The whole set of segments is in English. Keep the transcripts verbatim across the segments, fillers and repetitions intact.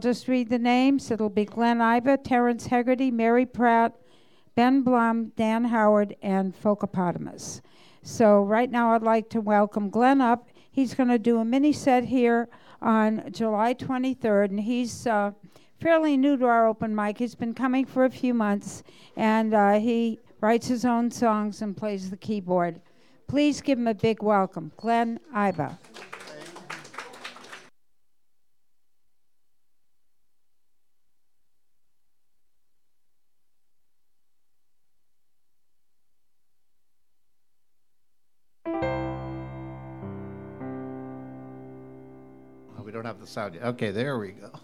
just read the names. It'll be Glenn Iva, Terrence Hegarty, Mary Pratt, Ben Blum, Dan Howard, and Folkopotamus. So right now I'd like to welcome Glenn up. He's going to do a mini set here on July twenty-third, and he's uh, fairly new to our open mic. He's been coming for a few months, and uh, he writes his own songs and plays the keyboard. Please give him a big welcome, Glenn Iva. We don't have the sound yet. Okay, there we go.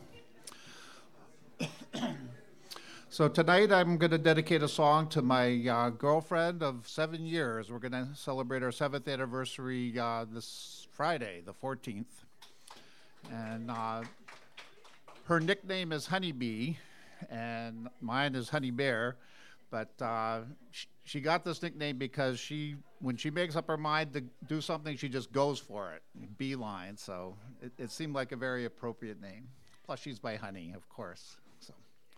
So tonight I'm going to dedicate a song to my uh, girlfriend of seven years. We're going to celebrate our seventh anniversary uh, this Friday, the fourteenth. And uh, her nickname is Honeybee, and mine is Honey Bear. But uh, sh- she got this nickname because she, when she makes up her mind to do something, she just goes for it, beeline. So it, it seemed like a very appropriate name. Plus, she's my honey, of course. So.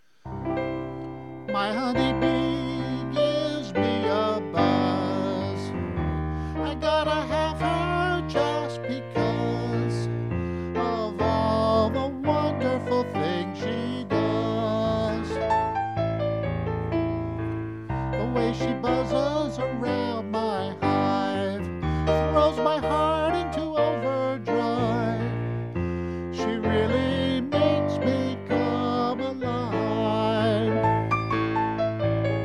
My honeybee gives me a buzz. I gotta have her just because of all the wonderful things she does. The way she buzzes around my hive throws my heart into overdrive. She really makes me come alive.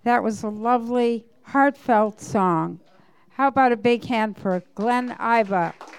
That was a lovely, heartfelt song. How about a big hand for Glenn Iva?